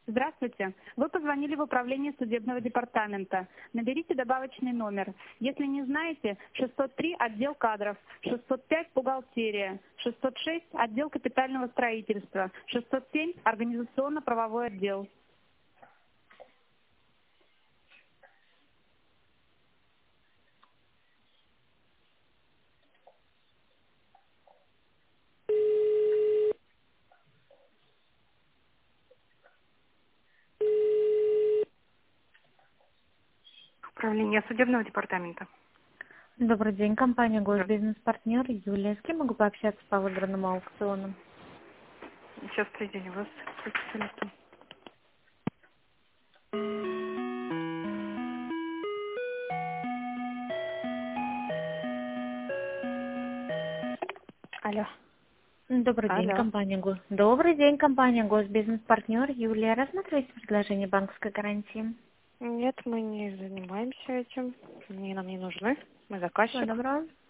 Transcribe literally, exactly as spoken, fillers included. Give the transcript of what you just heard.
Здравствуйте. Вы позвонили в управление судебного департамента. Наберите добавочный номер. Если не знаете, шестьсот три отдел кадров, шестьсот пять бухгалтерия, шестьсот шесть отдел капитального строительства, шестьсот семь организационно-правовой отдел. Управление судебного департамента. Добрый день, компания «Госбизнес-партнер». Юлия, с кем могу пообщаться по выбранному аукциону? Сейчас соединю вас с специалистом. Алло. Добрый день, Алло. компания «Гос». Добрый день, компания «Госбизнес-партнер». Юлия, рассматриваете предложение банковской гарантии? Нет, мы не занимаемся этим. Они нам не нужны. Мы Всего заказчик. доброго.